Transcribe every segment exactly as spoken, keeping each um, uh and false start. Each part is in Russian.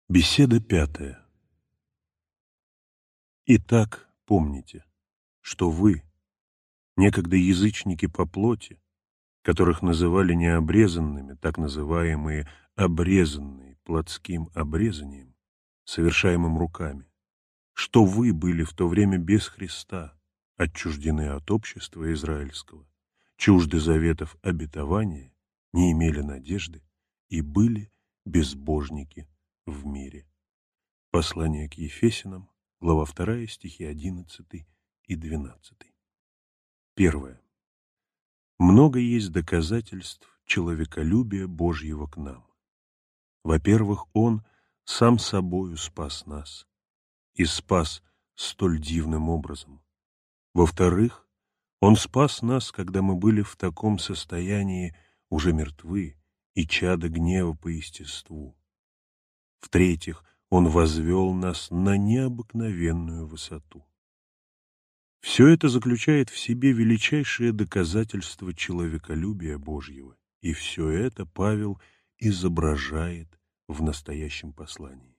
Беседа пятая. Итак, помните, что вы, некогда язычники по плоти, которых называли необрезанными, так называемые обрезанные плотским обрезанием, совершаемым руками, что вы были в то время без Христа, отчуждены от общества израильского, чужды заветов обетования, не имели надежды и были безбожники в мире. Послание к Ефесянам, глава вторая, стихи одиннадцатый и двенадцатый. Первое. Много есть доказательств человеколюбия Божьего к нам. Во-первых, Он сам собою спас нас, и спас столь дивным образом. Во-вторых, Он спас нас, когда мы были в таком состоянии уже мертвы и чада гнева по естеству. В-третьих, Он возвел нас на необыкновенную высоту. Все это заключает в себе величайшее доказательство человеколюбия Божьего, и все это Павел изображает в настоящем послании.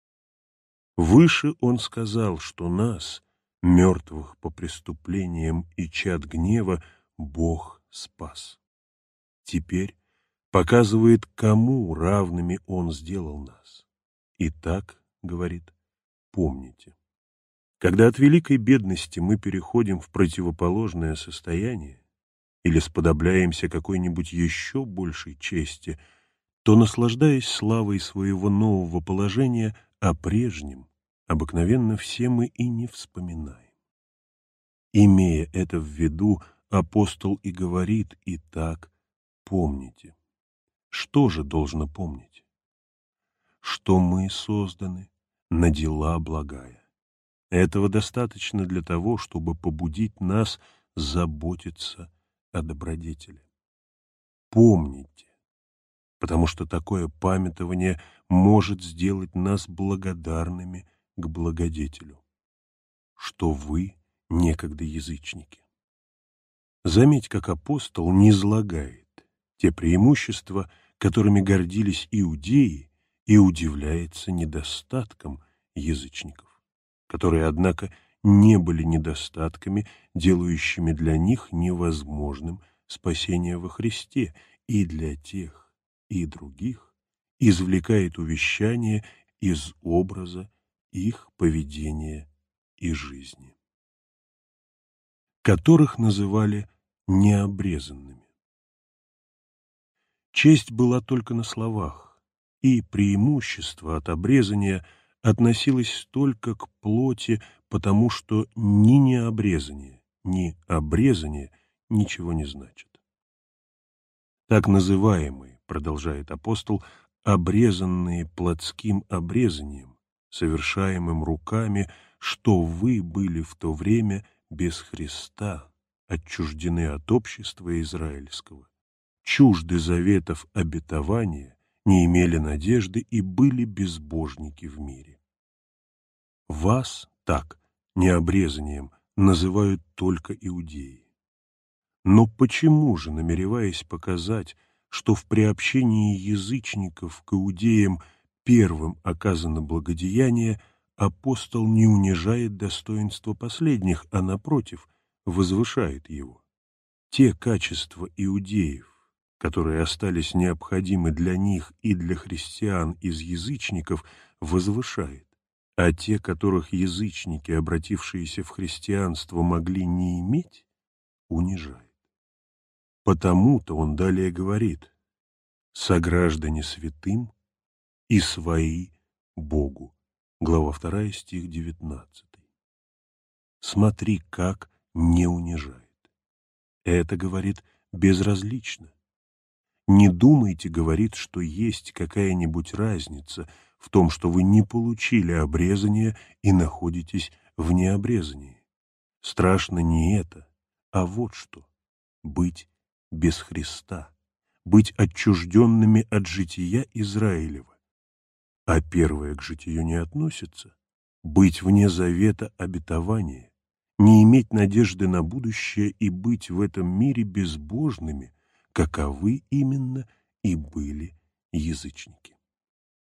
Выше он сказал, что нас, мертвых по преступлениям и чад гнева, Бог спас. Теперь показывает, кому равными Он сделал нас. Итак, говорит, помните. Когда от великой бедности мы переходим в противоположное состояние или сподобляемся какой-нибудь еще большей чести, то, наслаждаясь славой своего нового положения, о прежнем обыкновенно все мы и не вспоминаем. Имея это в виду, апостол и говорит: «Итак, помните». Что же должно помнить? Что мы созданы на дела благая. Этого достаточно для того, чтобы побудить нас заботиться о добродетели. Помните, потому что такое памятование может сделать нас благодарными к благодетелю, что вы некогда язычники. Заметь, как апостол низлагает те преимущества, которыми гордились иудеи, и удивляется недостаткам язычников, которые, однако, не были недостатками, делающими для них невозможным спасение во Христе, и для тех, и других извлекает увещание из образа их поведения и жизни, которых называли необрезанными. Честь была только на словах, и преимущество от обрезания относилось только к плоти, потому что ни необрезание, ни обрезание ничего не значат. Так называемые, продолжает апостол, обрезанные плотским обрезанием, совершаемым руками, что вы были в то время без Христа, отчуждены от общества израильского, чужды заветов обетования, не имели надежды и были безбожники в мире. Вас так, необрезанием, называют только иудеи. Но почему же, намереваясь показать, что в приобщении язычников к иудеям первым оказано благодеяние, апостол не унижает достоинство последних, а, напротив, возвышает его? Те качества иудеев, которые остались необходимы для них и для христиан из язычников, возвышает, а те, которых язычники, обратившиеся в христианство, могли не иметь, унижает. Потому-то он далее говорит: «Сограждане святым и свои Богу». Глава вторая, стих девятнадцатый. Смотри, как не унижает. Это, говорит, безразлично. Не думайте, говорит, что есть какая-нибудь разница в том, что вы не получили обрезание и находитесь в необрезании. Страшно не это, а вот что — быть без Христа, быть отчужденными от жития Израилева. А первое к житию не относится — быть вне завета обетования, не иметь надежды на будущее и быть в этом мире безбожными, каковы именно и были язычники.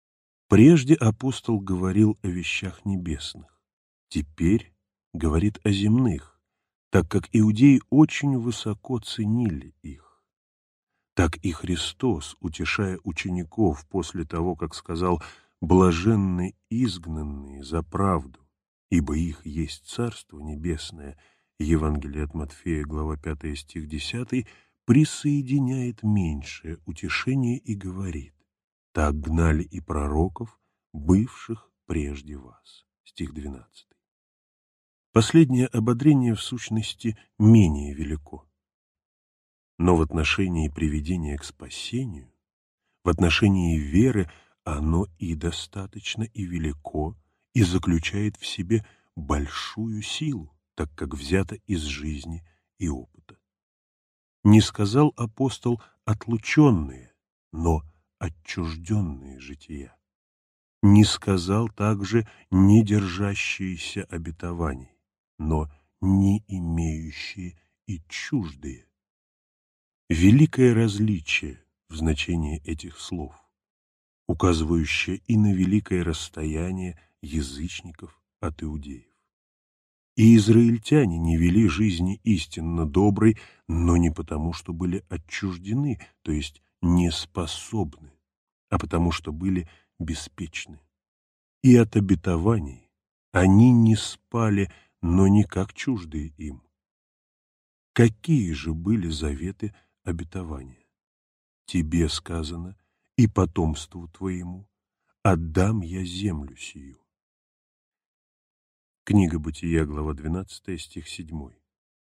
Прежде апостол говорил о вещах небесных, теперь говорит о земных, так как иудеи очень высоко ценили их. Так и Христос, утешая учеников после того, как сказал «блаженны изгнанные за правду, ибо их есть Царство Небесное», Евангелие от Матфея, глава пятая, стих десятый, присоединяет меньшее утешение и говорит: «Так гнали и пророков, бывших прежде вас». Стих двенадцатый. Последнее ободрение в сущности менее велико. Но в отношении приведения к спасению, в отношении веры, оно и достаточно, и велико, и заключает в себе большую силу, так как взято из жизни и опыта. Не сказал апостол «отлученные», но «отчужденные жития». Не сказал также «не держащиеся обетований», но «не имеющие и чуждые». Великое различие в значении этих слов, указывающее и на великое расстояние язычников от иудеев. И израильтяне не вели жизни истинно доброй, но не потому, что были отчуждены, то есть не способны, а потому, что были беспечны. И от обетований они не спали, но не как чуждые им. Какие же были заветы обетования? Тебе сказано, и потомству твоему отдам я землю сию. Книга Бытия, глава двенадцатая, стих седьмой.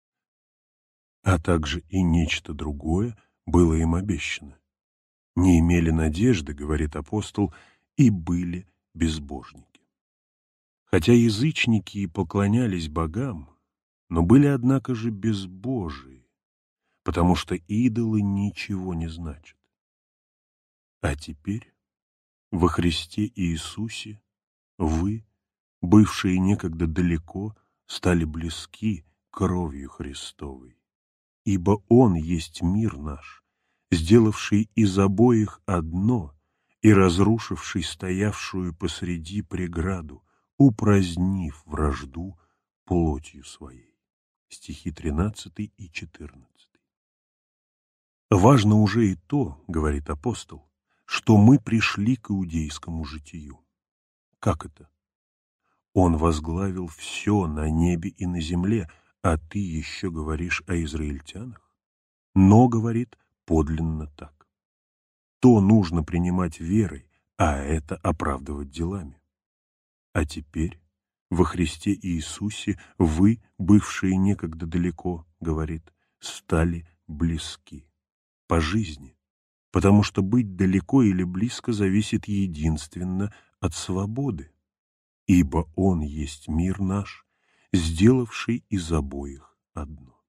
А также и нечто другое было им обещано. Не имели надежды, говорит апостол, и были безбожники. Хотя язычники и поклонялись богам, но были, однако же, безбожие, потому что идолы ничего не значат. А теперь во Христе Иисусе вы, бывшие некогда далеко, стали близки кровью Христовой. Ибо Он есть мир наш, сделавший из обоих одно и разрушивший стоявшую посреди преграду, упразднив вражду плотью своей. Стихи тринадцатый и четырнадцатый. Важно уже и то, говорит апостол, что мы пришли к иудейскому житию. Как это? Он возглавил все на небе и на земле, а ты еще говоришь о израильтянах? Но, говорит, подлинно так. То нужно принимать верой, а это оправдывать делами. А теперь во Христе Иисусе вы, бывшие некогда далеко, говорит, стали близки по жизни, потому что быть далеко или близко зависит единственно от свободы. Ибо Он есть мир наш, сделавший из обоих одно.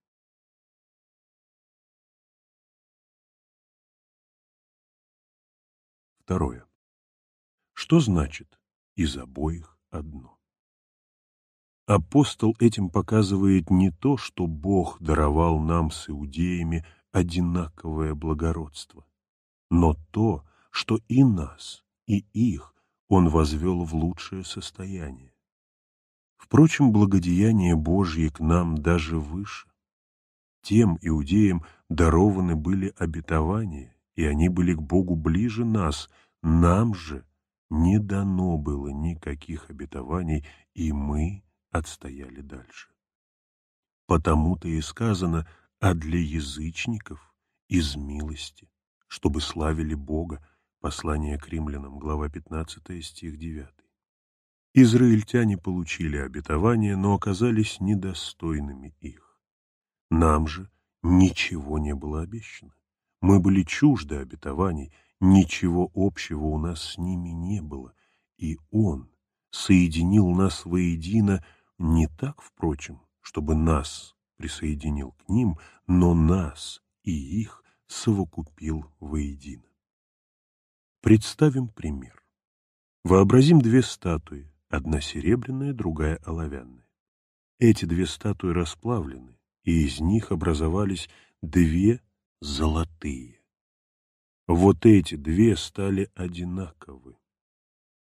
Второе. Что значит «из обоих одно»? Апостол этим показывает не то, что Бог даровал нам с иудеями одинаковое благородство, но то, что и нас, и их Он возвел в лучшее состояние. Впрочем, благодеяние Божье к нам даже выше. Тем иудеям дарованы были обетования, и они были к Богу ближе нас, нам же не дано было никаких обетований, и мы отстояли дальше. Потому-то и сказано: «А для язычников из милости, чтобы славили Бога». Послание к римлянам, глава пятнадцатая, стих девятый. Израильтяне получили обетование, но оказались недостойными их. Нам же ничего не было обещано. Мы были чужды обетований, ничего общего у нас с ними не было, и Он соединил нас воедино не так, впрочем, чтобы нас присоединил к ним, но нас и их совокупил воедино. Представим пример. Вообразим две статуи, одна серебряная, другая оловянная. Эти две статуи расплавлены, и из них образовались две золотые. Вот эти две стали одинаковы.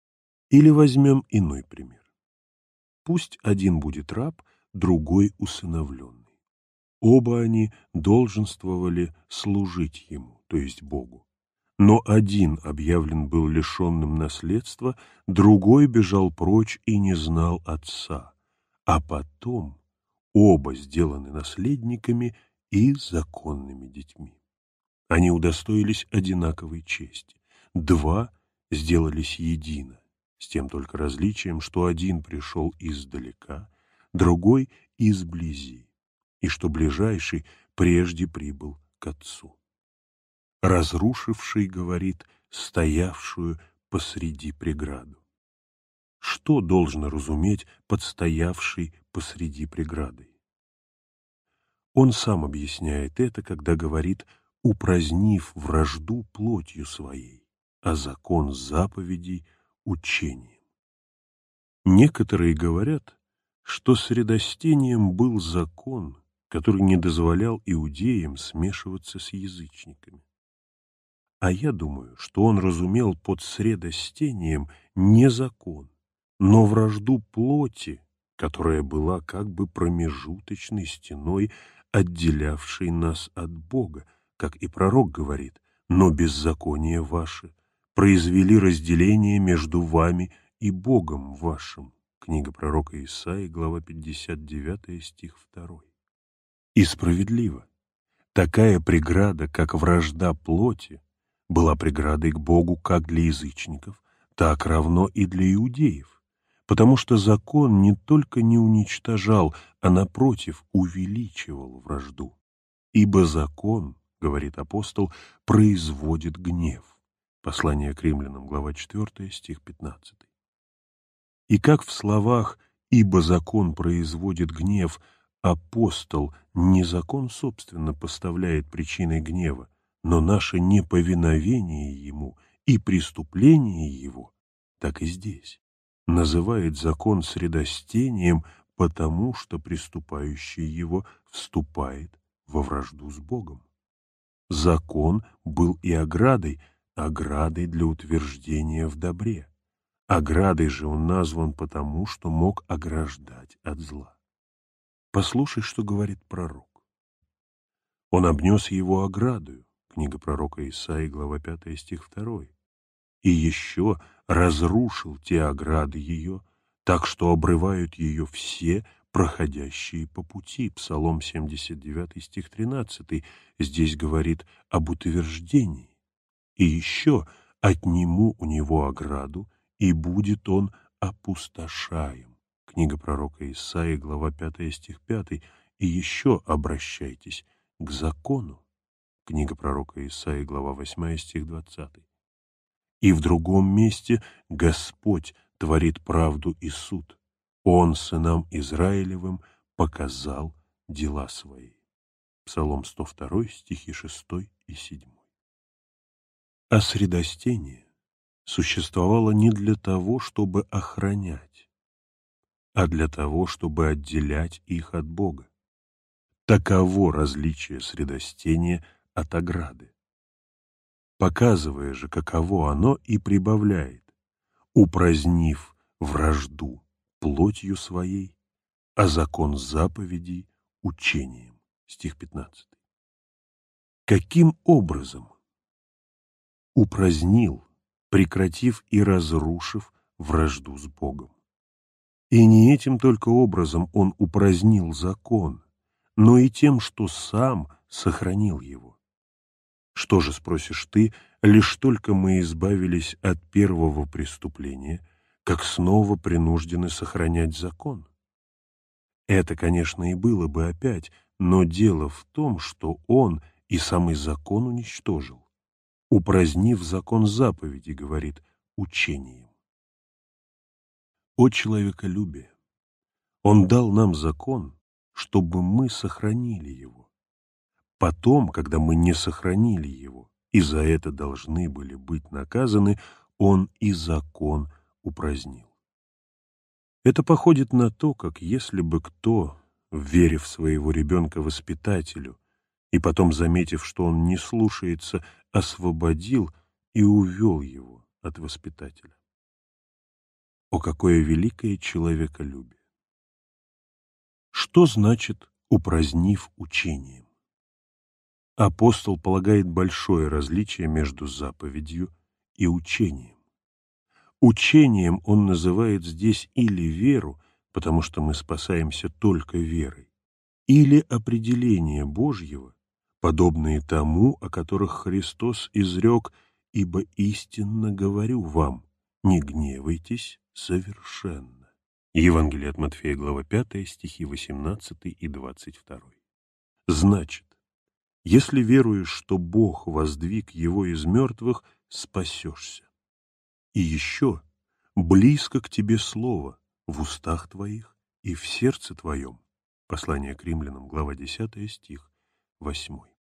Или возьмем иной пример. Пусть один будет раб, другой усыновленный. Оба они долженствовали служить ему, то есть Богу. Но один объявлен был лишенным наследства, другой бежал прочь и не знал отца. А потом оба сделаны наследниками и законными детьми. Они удостоились одинаковой чести. Два сделались едино, с тем только различием, что один пришел издалека, другой изблизи, и что ближайший прежде прибыл к отцу. Разрушивший, говорит, стоявшую посреди преграду. Что должно разуметь под стоявший посреди преградой? Он сам объясняет это, когда говорит «упразднив вражду плотью своей, а закон заповедей учением». Некоторые говорят, что средостением был закон, который не дозволял иудеям смешиваться с язычниками. А я думаю, что он разумел под средостением не закон, но вражду плоти, которая была как бы промежуточной стеной, отделявшей нас от Бога, как и пророк говорит, но беззаконие ваше произвели разделение между вами и Богом вашим. Книга пророка Исаии, глава пятьдесят девять, стих второй. И справедливо, такая преграда, как вражда плоти, была преградой к Богу как для язычников, так равно и для иудеев, потому что закон не только не уничтожал, а, напротив, увеличивал вражду. Ибо закон, говорит апостол, производит гнев. Послание к римлянам, глава четвёртая, стих пятнадцатый. И как в словах «ибо закон производит гнев» апостол не закон, собственно, поставляет причиной гнева, но наше неповиновение ему и преступление его, так и здесь называет закон средостением, потому что приступающий его вступает во вражду с Богом. Закон был и оградой, оградой для утверждения в добре. Оградой же он назван потому, что мог ограждать от зла. Послушай, что говорит пророк. Он обнес его оградою. Книга пророка Исаии, глава пятая, стих второй. И еще разрушил те ограды ее, так что обрывают ее все, проходящие по пути. Псалом семьдесят девять, стих тринадцатый. Здесь говорит об утверждении. И еще отниму у него ограду, и будет он опустошаем. Книга пророка Исаии, глава пятая, стих пятый. И еще обращайтесь к закону. Книга пророка Исаии, глава восьмая, стих двадцатый. И в другом месте Господь творит правду и суд. Он сынам Израилевым показал дела свои. Псалом сто два, стихи шестой и седьмой. А средостение существовало не для того, чтобы охранять, а для того, чтобы отделять их от Бога. Таково различие средостения от ограды. Показывая же, каково оно, и прибавляет, упразднив вражду плотью своей, а закон заповедей учением. Стих пятнадцатый. Каким образом упразднил, прекратив и разрушив вражду с Богом? И не этим только образом он упразднил закон, но и тем, что сам сохранил его. Что же, спросишь ты, лишь только мы избавились от первого преступления, как снова принуждены сохранять закон? Это, конечно, и было бы опять, но дело в том, что он и самый закон уничтожил, упразднив закон заповеди, говорит, учением. О человеколюбие! Он дал нам закон, чтобы мы сохранили его. Потом, когда мы не сохранили его, и за это должны были быть наказаны, он и закон упразднил. Это походит на то, как если бы кто, вверив своего ребенка воспитателю, и потом, заметив, что он не слушается, освободил и увел его от воспитателя. О, какое великое человеколюбие! Что значит «упразднив учением»? Апостол полагает большое различие между заповедью и учением. Учением он называет здесь или веру, потому что мы спасаемся только верой, или определение Божьего, подобные тому, о которых Христос изрек: «Ибо истинно говорю вам, не гневайтесь совершенно». Евангелие от Матфея, глава пятая, стихи восемнадцатый и двадцать второй. Значит, если веруешь, что Бог воздвиг его из мертвых, спасешься. И еще близко к тебе слово в устах твоих и в сердце твоем. Послание к римлянам, глава десятая, стих восьмой.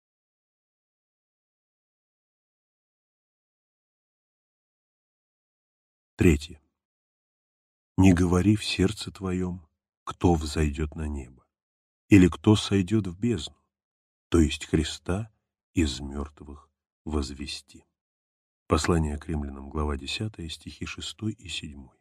Третье. Не говори в сердце твоем, кто взойдет на небо, или кто сойдет в бездну, то есть Христа из мертвых возвести. Послание к римлянам, глава десятая, стихи шестой и седьмой.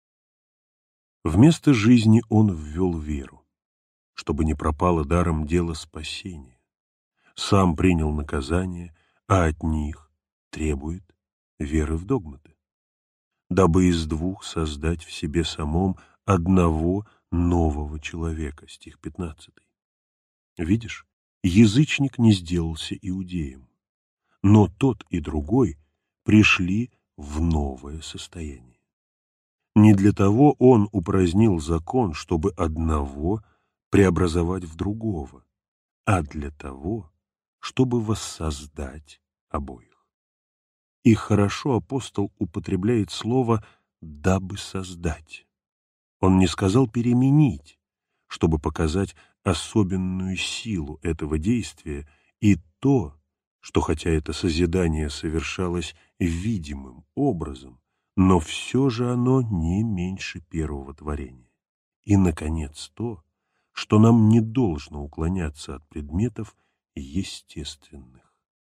Вместо жизни он ввел веру, чтобы не пропало даром дело спасения. Сам принял наказание, а от них требует веры в догматы, дабы из двух создать в себе самом одного нового человека. Стих пятнадцатый. Видишь, язычник не сделался иудеем, но тот и другой пришли в новое состояние. Не для того он упразднил закон, чтобы одного преобразовать в другого, а для того, чтобы воссоздать обоих. И хорошо апостол употребляет слово «дабы создать». Он не сказал «переменить», чтобы показать особенную силу этого действия и то, что хотя это созидание совершалось видимым образом, но все же оно не меньше первого творения. И, наконец, то, что нам не должно уклоняться от предметов естественных.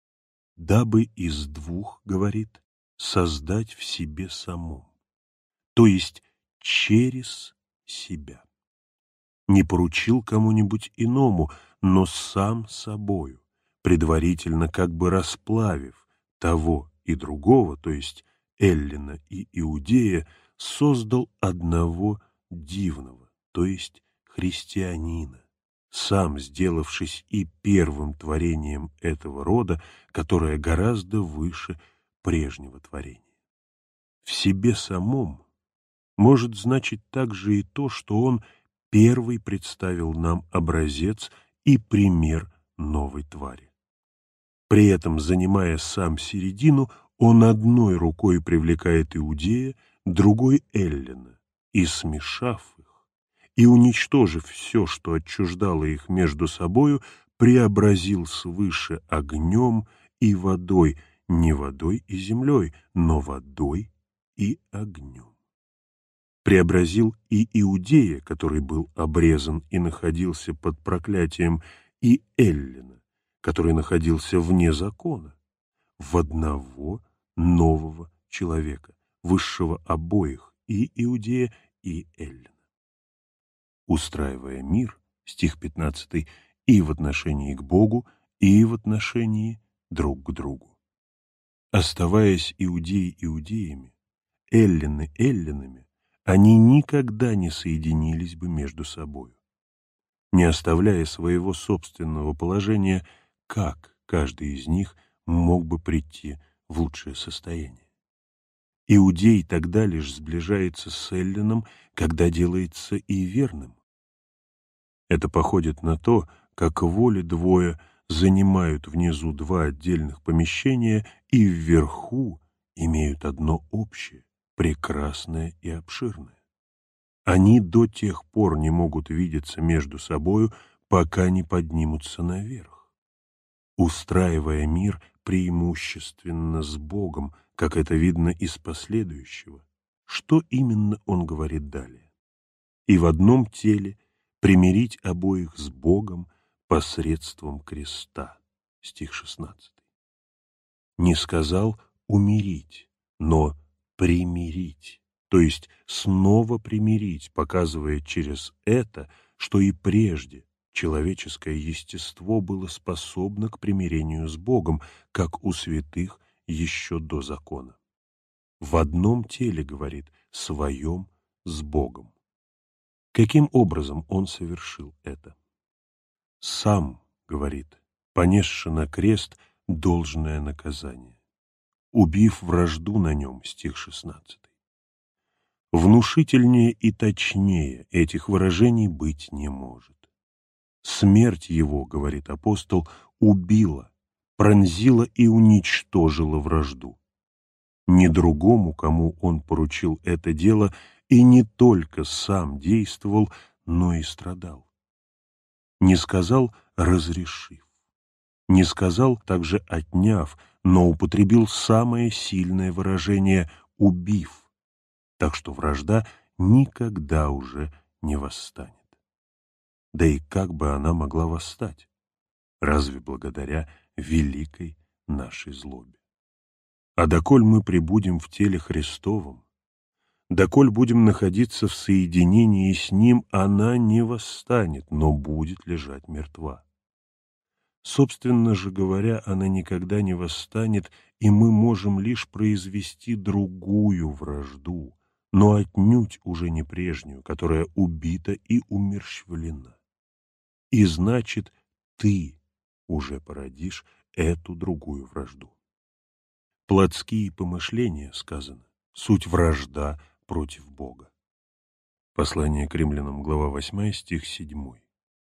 Дабы из двух, говорит, создать в себе самом, то есть через себя. Не поручил кому-нибудь иному, но сам собою, предварительно как бы расплавив того и другого, то есть эллина и иудея, создал одного дивного, то есть христианина, сам сделавшись и первым творением этого рода, которое гораздо выше прежнего творения. В себе самом может значить также и то, что он первый представил нам образец и пример новой твари. При этом, занимая сам середину, он одной рукой привлекает иудея, другой эллина, и, смешав их, и уничтожив все, что отчуждало их между собою, преобразил свыше огнем и водой, не водой и землей, но водой и огнем. Преобразил и иудея, который был обрезан и находился под проклятием, и эллина, который находился вне закона, в одного нового человека, высшего обоих, и иудея, и эллина. Устраивая мир, стих пятнадцатый, и в отношении к Богу, и в отношении друг к другу. Оставаясь иудеи иудеями, эллины эллинами, они никогда не соединились бы между собою. Не оставляя своего собственного положения, как каждый из них мог бы прийти в лучшее состояние? Иудей тогда лишь сближается с эллином, когда делается и верным. Это походит на то, как воли двое занимают внизу два отдельных помещения и вверху имеют одно общее, прекрасное и обширное. Они до тех пор не могут видеться между собою, пока не поднимутся наверх. Устраивая мир преимущественно с Богом, как это видно из последующего, что именно он говорит далее? И в одном теле примирить обоих с Богом посредством креста. Стих шестнадцатый. Не сказал умирить, но примирить, то есть снова примирить, показывая через это, что и прежде человеческое естество было способно к примирению с Богом, как у святых еще до закона. В одном теле, говорит, своем с Богом. Каким образом он совершил это? Сам, говорит, понесши на крест должное наказание, убив вражду на нем, стих шестнадцатый. Внушительнее и точнее этих выражений быть не может. Смерть его, говорит апостол, убила, пронзила и уничтожила вражду. Не другому, кому он поручил это дело, и не только сам действовал, но и страдал. Не сказал «разрешив», не сказал также «отняв», но употребил самое сильное выражение «убив», так что вражда никогда уже не восстанет. Да и как бы она могла восстать? Разве благодаря великой нашей злобе? А доколь мы пребудем в теле Христовом, доколь будем находиться в соединении с Ним, она не восстанет, но будет лежать мертва. Собственно же говоря, она никогда не восстанет, и мы можем лишь произвести другую вражду, но отнюдь уже не прежнюю, которая убита и умерщвлена. И значит, ты уже породишь эту другую вражду. Плотские помышления, сказано, суть вражда против Бога. Послание к римлянам, глава восьмая, стих седьмой.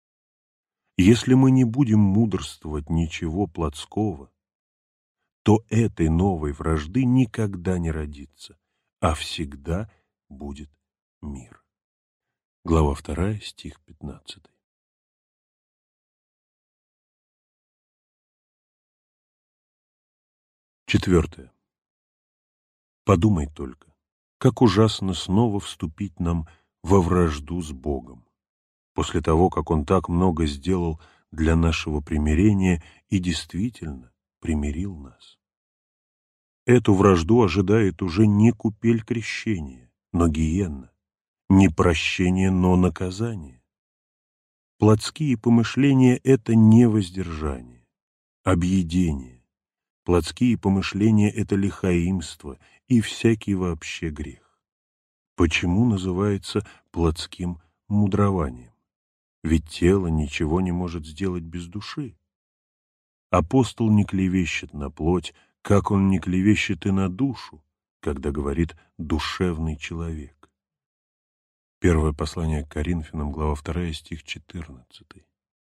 Если мы не будем мудрствовать ничего плотского, то этой новой вражды никогда не родится, а всегда будет мир. Глава вторая, стих пятнадцатый. Четвертое. Подумай только, как ужасно снова вступить нам во вражду с Богом, после того, как Он так много сделал для нашего примирения и действительно примирил нас. Эту вражду ожидает уже не купель крещения, но гиенна, не прощение, но наказание. Плотские помышления — это не воздержание, объедение. Плотские помышления — это лихаимство и всякий вообще грех. Почему называется плотским мудрованием? Ведь тело ничего не может сделать без души. Апостол не клевещет на плоть, как он не клевещет и на душу, когда говорит «душевный человек». Первое послание к Коринфянам, глава вторая, стих четырнадцатый.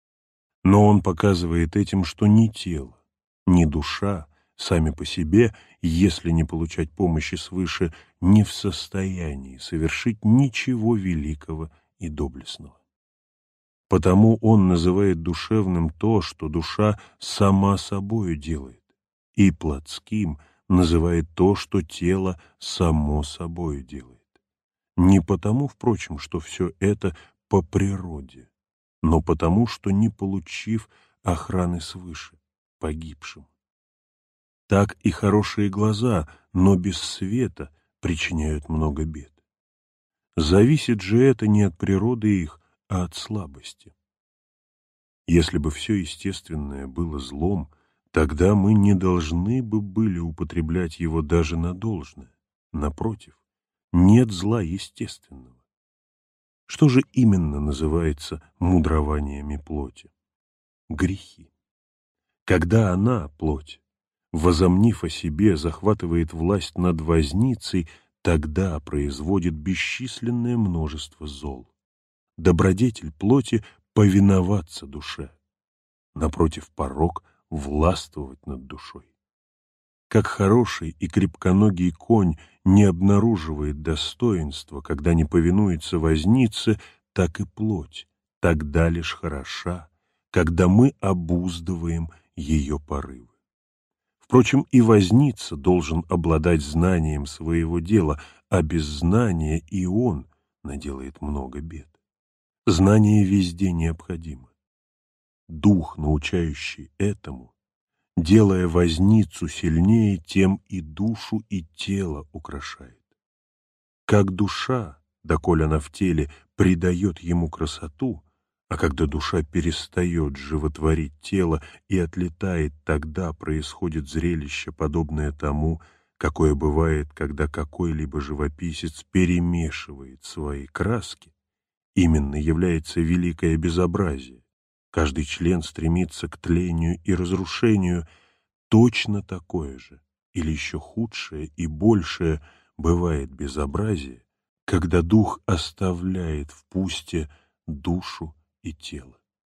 Но он показывает этим, что ни тело, ни душа сами по себе, если не получать помощи свыше, не в состоянии совершить ничего великого и доблестного. Потому он называет душевным то, что душа сама собою делает, и плотским называет то, что тело само собою делает. Не потому, впрочем, что все это по природе, но потому, что не получив охраны свыше, погибшим. Так и хорошие глаза, но без света, причиняют много бед. Зависит же это не от природы их, а от слабости. Если бы все естественное было злом, тогда мы не должны бы были употреблять его даже на должное. Напротив, нет зла естественного. Что же именно называется мудрованиями плоти? Грехи. Когда она, плоть, возомнив о себе, захватывает власть над возницей, тогда производит бесчисленное множество зол. Добродетель плоти — повиноваться душе, напротив, порок — властвовать над душой. Как хороший и крепконогий конь не обнаруживает достоинства, когда не повинуется вознице, так и плоть тогда лишь хороша, когда мы обуздываем ее порывы. Впрочем, и возница должен обладать знанием своего дела, а без знания и он наделает много бед. Знание везде необходимо. Дух, научающий этому, делая возницу сильнее, тем и душу, и тело украшает. как душа, доколе она в теле, придает ему красоту, а когда душа перестает животворить тело и отлетает, тогда происходит зрелище, подобное тому, какое бывает, когда какой-либо живописец перемешивает свои краски. Именно является великое безобразие. Каждый член стремится к тлению и разрушению. Точно такое же, или еще худшее и большее, бывает безобразие, когда дух оставляет в пусте душу и тело.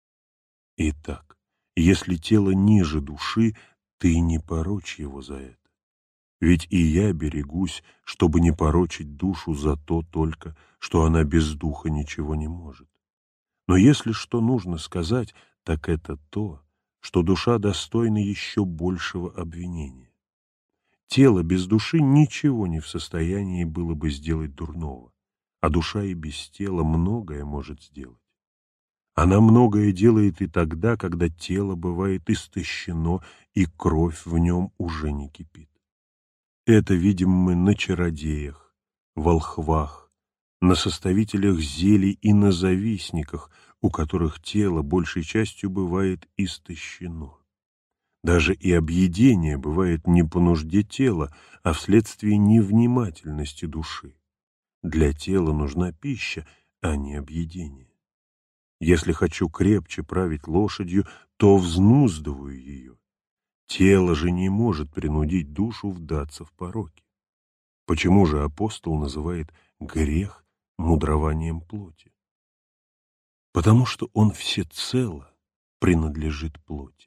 Итак, если тело ниже души, ты не порочь его за это. Ведь и я берегусь, чтобы не порочить душу за то только, что она без духа ничего не может. Но если что нужно сказать, так это то, что душа достойна еще большего обвинения. Тело без души ничего не в состоянии было бы сделать дурного, а душа и без тела многое может сделать. Она многое делает и тогда, когда тело бывает истощено и кровь в нем уже не кипит. Это видим мы на чародеях, волхвах, на составителях зелий и на завистниках, у которых тело большей частью бывает истощено. Даже и объедение бывает не по нужде тела, а вследствие невнимательности души. Для тела нужна пища, а не объедение. Если хочу крепче править лошадью, то взнуздываю ее. Тело же не может принудить душу вдаться в пороки. Почему же апостол называет грех мудрованием плоти? Потому что он всецело принадлежит плоти.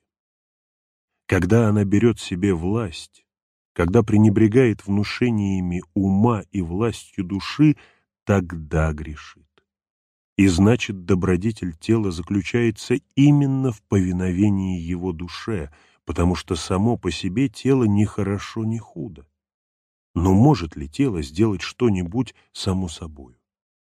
Когда она берет себе власть, когда пренебрегает внушениями ума и властью души, тогда грешит. И значит, добродетель тела заключается именно в повиновении его душе, потому что само по себе тело ни хорошо, ни худо. Но может ли тело сделать что-нибудь само собою?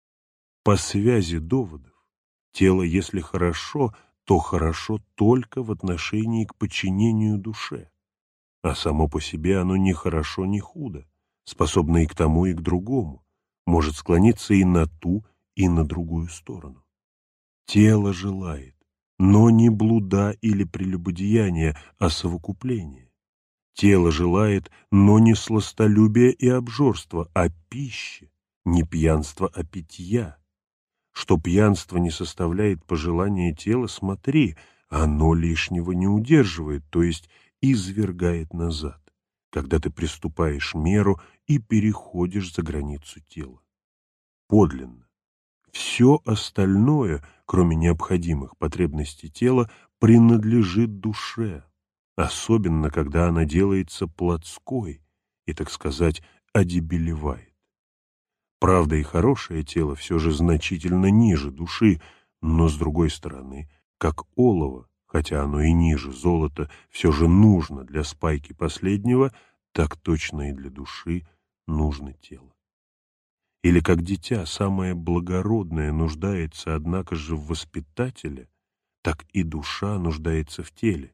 По связи доводов, тело, если хорошо, то хорошо только в отношении к подчинению душе, а само по себе оно ни хорошо, ни худо, способно и к тому, и к другому, может склониться и на ту, и на другую сторону. Тело желает, но не блуда или прелюбодеяния, а совокупления. Тело желает, но не сластолюбия и обжорства, а пищи, не пьянства, а питья. Что пьянство не составляет пожелания тела, смотри, оно лишнего не удерживает, то есть извергает назад, когда ты приступаешь меру и переходишь за границу тела. Подлинно. Все остальное, кроме необходимых потребностей тела, принадлежит душе, особенно когда она делается плотской и, так сказать, одебелевает. Правда, и хорошее тело все же значительно ниже души, но, с другой стороны, как олово, хотя оно и ниже золота, все же нужно для спайки последнего, так точно и для души нужно тело. Или как дитя, самое благородное, нуждается, однако же, в воспитателе, так и душа нуждается в теле.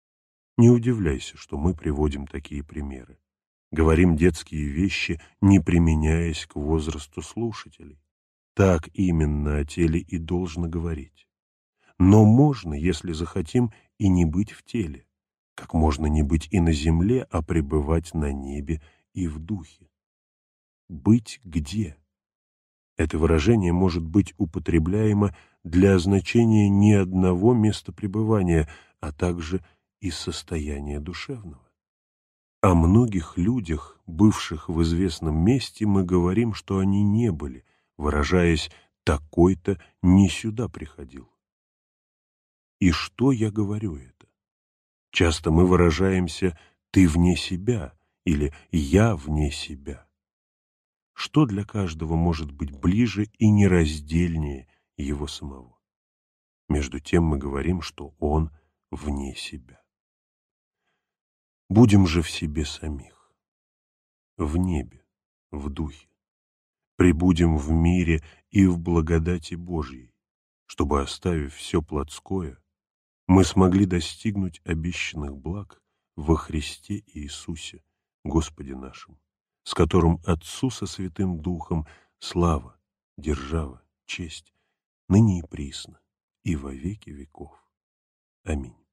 Не удивляйся, что мы приводим такие примеры. Говорим детские вещи, не применяясь к возрасту слушателей. Так именно о теле и должно говорить. Но можно, если захотим, и не быть в теле, как можно не быть и на земле, а пребывать на небе и в духе. Быть где? Это выражение может быть употребляемо для означения не одного места пребывания, а также и состояния душевного. О многих людях, бывших в известном месте, мы говорим, что они не были, выражаясь «такой-то не сюда приходил». И что я говорю это? Часто мы выражаемся «ты вне себя» или «я вне себя». Что для каждого может быть ближе и нераздельнее его самого? Между тем мы говорим, что он вне себя. Будем же в себе самих, в небе, в духе. Пребудем в мире и в благодати Божьей, чтобы, оставив все плотское, мы смогли достигнуть обещанных благ во Христе Иисусе, Господе нашим, с которым Отцу со Святым Духом слава, держава, честь, ныне и присно, и во веки веков. Аминь.